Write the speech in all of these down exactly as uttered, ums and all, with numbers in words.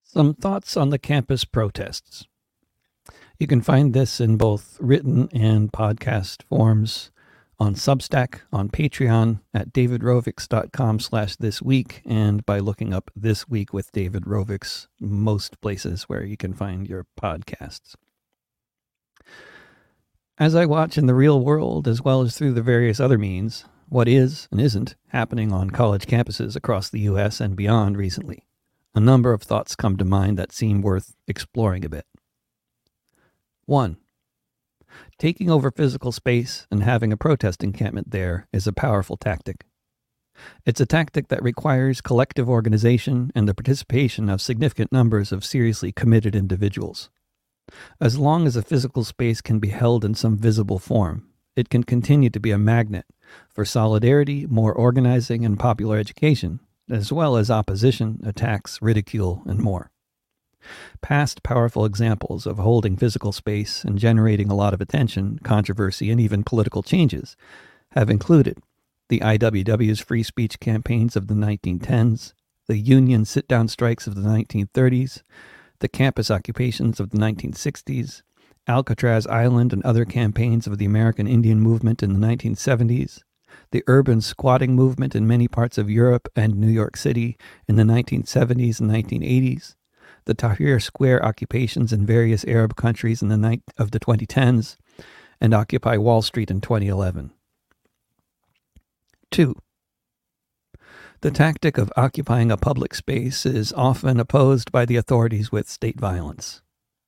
Some thoughts on the campus protests. You can find this in both written and podcast forms on Substack, on Patreon, at davidrovics.com slash this week, and by looking up This Week with David Rovics, most places where you can find your podcasts. As I watch in the real world, as well as through the various other means, what is and isn't happening on college campuses across the U S and beyond recently, a number of thoughts come to mind that seem worth exploring a bit. One, taking over physical space and having a protest encampment there is a powerful tactic. It's a tactic that requires collective organization and the participation of significant numbers of seriously committed individuals. As long as a physical space can be held in some visible form, it can continue to be a magnet for solidarity, more organizing, and popular education, as well as opposition, attacks, ridicule, and more. Past powerful examples of holding physical space and generating a lot of attention, controversy, and even political changes have included the I W W's free speech campaigns of the nineteen tens, the union sit-down strikes of the nineteen thirties, the campus occupations of the nineteen sixties, Alcatraz Island and other campaigns of the American Indian movement in the nineteen seventies, the urban squatting movement in many parts of Europe and New York City in the nineteen seventies and nineteen eighties, the Tahrir Square occupations in various Arab countries in the night of the twenty tens, and Occupy Wall Street in twenty eleven. Two, the tactic of occupying a public space is often opposed by the authorities with state violence.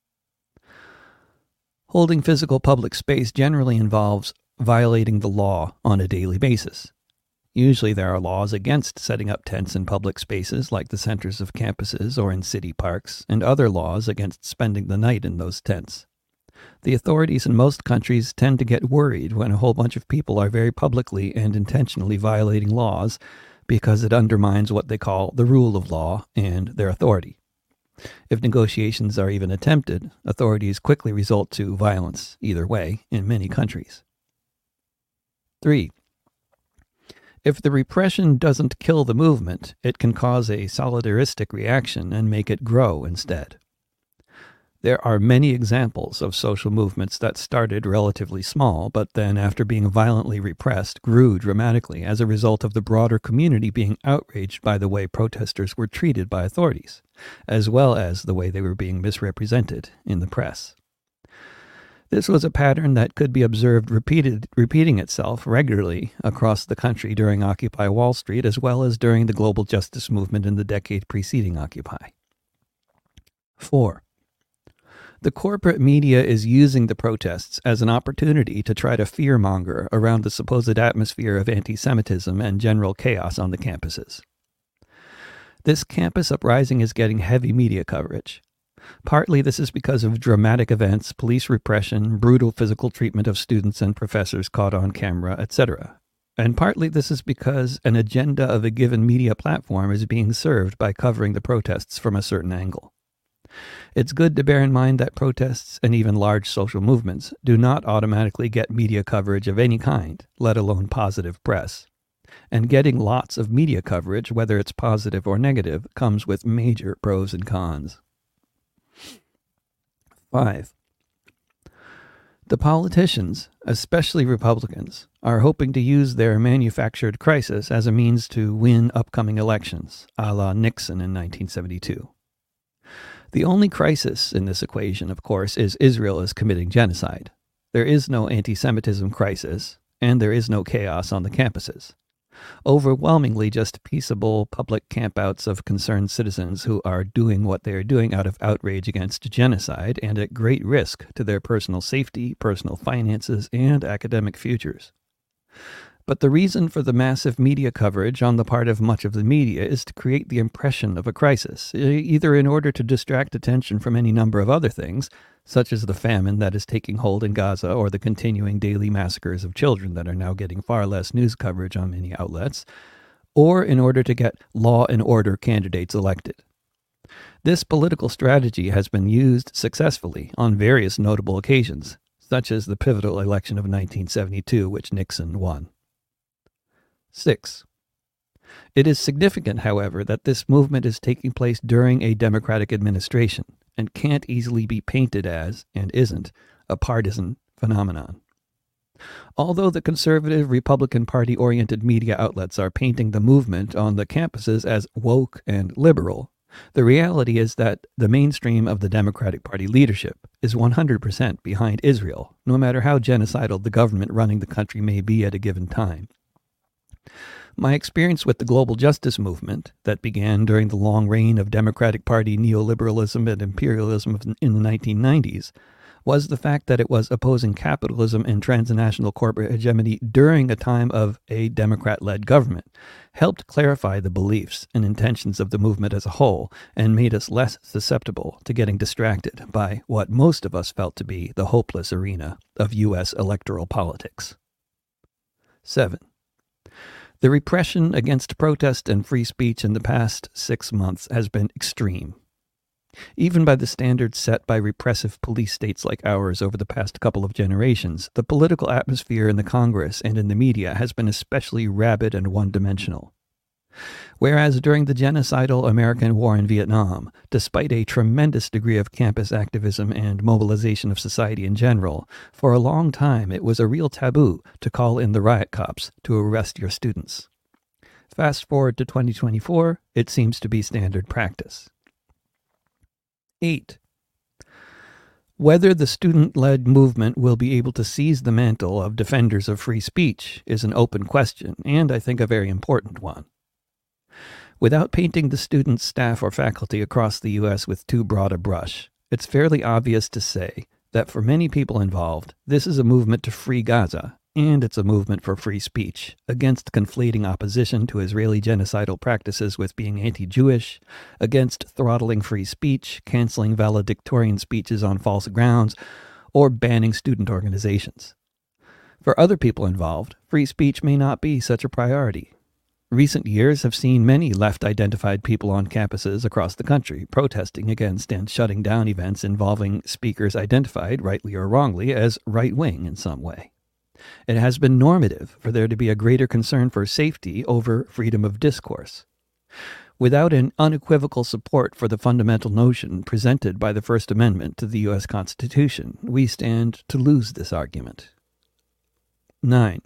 Holding physical public space generally involves violating the law on a daily basis. Usually there are laws against setting up tents in public spaces like the centers of campuses or in city parks, and other laws against spending the night in those tents. The authorities in most countries tend to get worried when a whole bunch of people are very publicly and intentionally violating laws because it undermines what they call the rule of law and their authority. If negotiations are even attempted, authorities quickly resort to violence either way in many countries. Three, if the repression doesn't kill the movement, it can cause a solidaristic reaction and make it grow instead. There are many examples of social movements that started relatively small, but then, after being violently repressed, grew dramatically as a result of the broader community being outraged by the way protesters were treated by authorities, as well as the way they were being misrepresented in the press. This was a pattern that could be observed repeated, repeating itself regularly across the country during Occupy Wall Street, as well as during the global justice movement in the decade preceding Occupy. Four, the corporate media is using the protests as an opportunity to try to fearmonger around the supposed atmosphere of anti-Semitism and general chaos on the campuses. This campus uprising is getting heavy media coverage. Partly this is because of dramatic events, police repression, brutal physical treatment of students and professors caught on camera, et cetera. And partly this is because an agenda of a given media platform is being served by covering the protests from a certain angle. It's good to bear in mind that protests and even large social movements do not automatically get media coverage of any kind, let alone positive press. And getting lots of media coverage, whether it's positive or negative, comes with major pros and cons. Five, the politicians, especially Republicans, are hoping to use their manufactured crisis as a means to win upcoming elections, a la Nixon in nineteen seventy-two. The only crisis in this equation, of course, is Israel is committing genocide. There is no anti-Semitism crisis, and there is no chaos on the campuses. Overwhelmingly just peaceable public campouts of concerned citizens who are doing what they are doing out of outrage against genocide and at great risk to their personal safety, personal finances, and academic futures. But the reason for the massive media coverage on the part of much of the media is to create the impression of a crisis, either in order to distract attention from any number of other things, such as the famine that is taking hold in Gaza or the continuing daily massacres of children that are now getting far less news coverage on many outlets, or in order to get law and order candidates elected. This political strategy has been used successfully on various notable occasions, such as the pivotal election of nineteen seventy-two, which Nixon won. Six, It is significant, however, that this movement is taking place during a Democratic administration and can't easily be painted as, and isn't, a partisan phenomenon. Although the conservative Republican Party-oriented media outlets are painting the movement on the campuses as woke and liberal, the reality is that the mainstream of the Democratic Party leadership is one hundred percent behind Israel, no matter how genocidal the government running the country may be at a given time. My experience with the global justice movement that began during the long reign of Democratic Party neoliberalism and imperialism in the nineteen nineties was the fact that it was opposing capitalism and transnational corporate hegemony during a time of a Democrat-led government, helped clarify the beliefs and intentions of the movement as a whole, and made us less susceptible to getting distracted by what most of us felt to be the hopeless arena of U S electoral politics. Seven. The repression against protest and free speech in the past six months has been extreme. Even by the standards set by repressive police states like ours over the past couple of generations, the political atmosphere in the Congress and in the media has been especially rabid and one-dimensional. Whereas during the genocidal American war in Vietnam, despite a tremendous degree of campus activism and mobilization of society in general, for a long time it was a real taboo to call in the riot cops to arrest your students. Fast forward to twenty twenty-four, it seems to be standard practice. Eight. Whether the student-led movement will be able to seize the mantle of defenders of free speech is an open question, and I think a very important one. Without painting the students, staff, or faculty across the U S with too broad a brush, it's fairly obvious to say that for many people involved, this is a movement to free Gaza, and it's a movement for free speech, against conflating opposition to Israeli genocidal practices with being anti-Jewish, against throttling free speech, canceling valedictorian speeches on false grounds, or banning student organizations. For other people involved, free speech may not be such a priority. Recent years have seen many left-identified people on campuses across the country protesting against and shutting down events involving speakers identified, rightly or wrongly, as right-wing in some way. It has been normative for there to be a greater concern for safety over freedom of discourse. Without an unequivocal support for the fundamental notion presented by the First Amendment to the U S Constitution, we stand to lose this argument. Nine.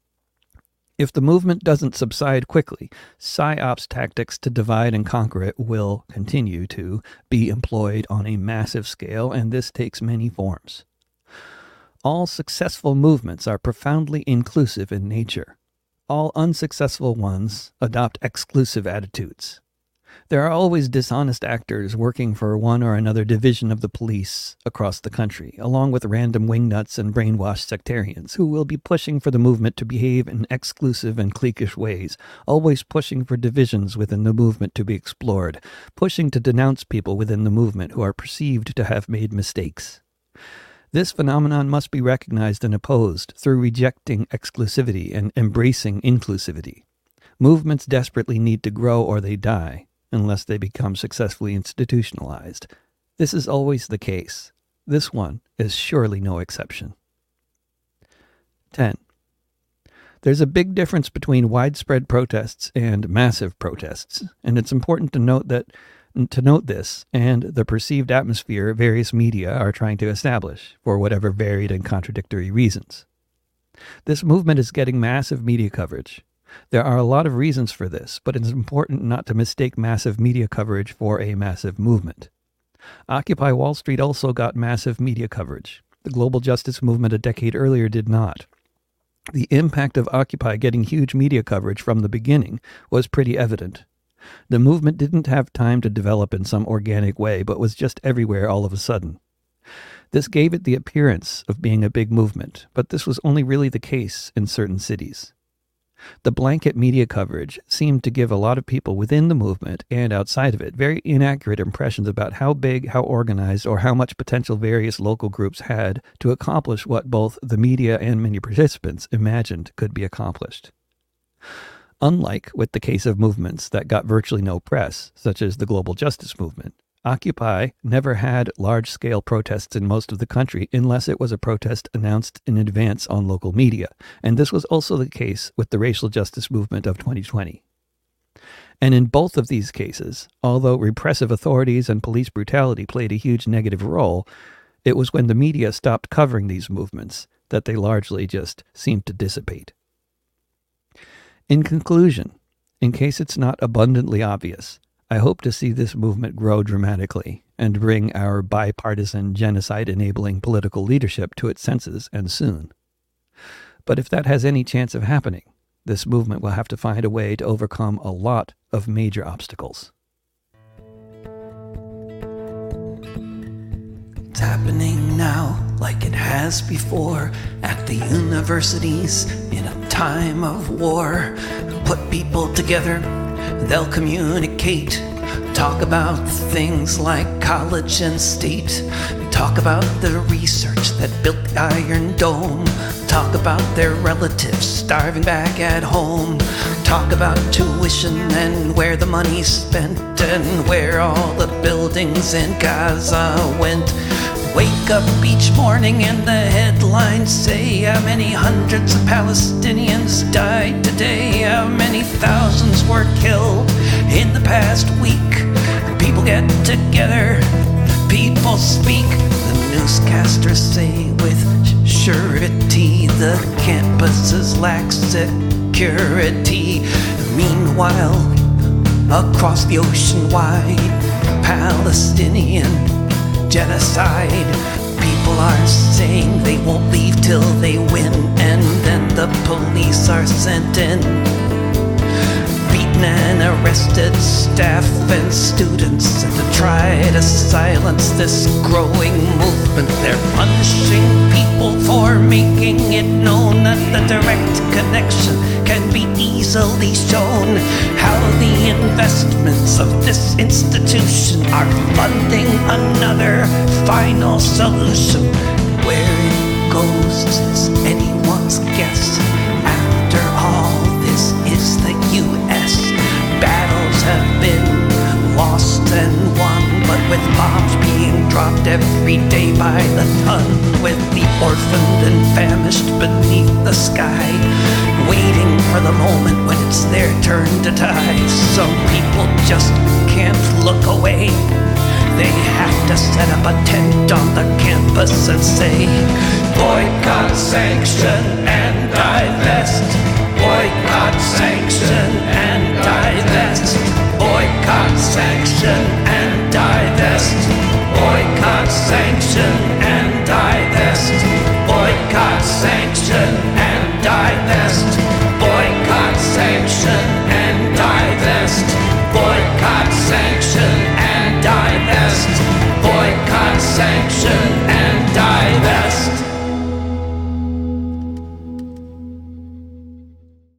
If the movement doesn't subside quickly, psyops tactics to divide and conquer it will continue to be employed on a massive scale, and this takes many forms. All successful movements are profoundly inclusive in nature. All unsuccessful ones adopt exclusive attitudes. There are always dishonest actors working for one or another division of the police across the country, along with random wingnuts and brainwashed sectarians who will be pushing for the movement to behave in exclusive and cliquish ways, always pushing for divisions within the movement to be explored, pushing to denounce people within the movement who are perceived to have made mistakes. This phenomenon must be recognized and opposed through rejecting exclusivity and embracing inclusivity. Movements desperately need to grow or they die, unless they become successfully institutionalized. This is always the case. This one is surely no exception. ten. There's a big difference between widespread protests and massive protests, and it's important to note that to note this and the perceived atmosphere various media are trying to establish, for whatever varied and contradictory reasons. This movement is getting massive media coverage. There are a lot of reasons for this, but it's important not to mistake massive media coverage for a massive movement. Occupy Wall Street also got massive media coverage. The global justice movement a decade earlier did not. The impact of Occupy getting huge media coverage from the beginning was pretty evident. The movement didn't have time to develop in some organic way, but was just everywhere all of a sudden. This gave it the appearance of being a big movement, but this was only really the case in certain cities. The blanket media coverage seemed to give a lot of people within the movement and outside of it very inaccurate impressions about how big, how organized, or how much potential various local groups had to accomplish what both the media and many participants imagined could be accomplished. Unlike with the case of movements that got virtually no press, such as the global justice movement, Occupy never had large-scale protests in most of the country unless it was a protest announced in advance on local media, and this was also the case with the racial justice movement of twenty twenty. And in both of these cases, although repressive authorities and police brutality played a huge negative role, it was when the media stopped covering these movements that they largely just seemed to dissipate. In conclusion, in case it's not abundantly obvious, I hope to see this movement grow dramatically and bring our bipartisan genocide-enabling political leadership to its senses, and soon. But if that has any chance of happening, this movement will have to find a way to overcome a lot of major obstacles. It's happening now, like it has before, at the universities in a time of war. Put people together, they'll communicate, talk about things like college and state, talk about the research that built the Iron Dome, talk about their relatives starving back at home, talk about tuition and where the money's spent and where all the buildings in Gaza went. Wake up each morning and the headlines say how many hundreds of Palestinians died today, how many thousands were killed in the past week. People get together, people speak, the newscasters say with surety the campuses lack security. Meanwhile, across the ocean wide, Palestinian genocide. People are saying they won't leave till they win, and then the police are sent in. Beaten and arrested staff and students, and to try to silence this growing movement, they're punishing people for making it known that the direct connection can be easily shown. How the investments of this institution are funding another final solution. Where it goes is anyone's guess. After all, this is the U S Battles have been lost and won, but with bombs being dropped every day by the ton, with the orphaned and famished beneath the sky, waiting for the moment when it's their turn to die. Some people just can't look away. They have to set up a tent on the campus and say, boycott, sanction, and divest. Boycott, sanction, and divest. Boycott, sanction, and divest. Boycott, sanction, and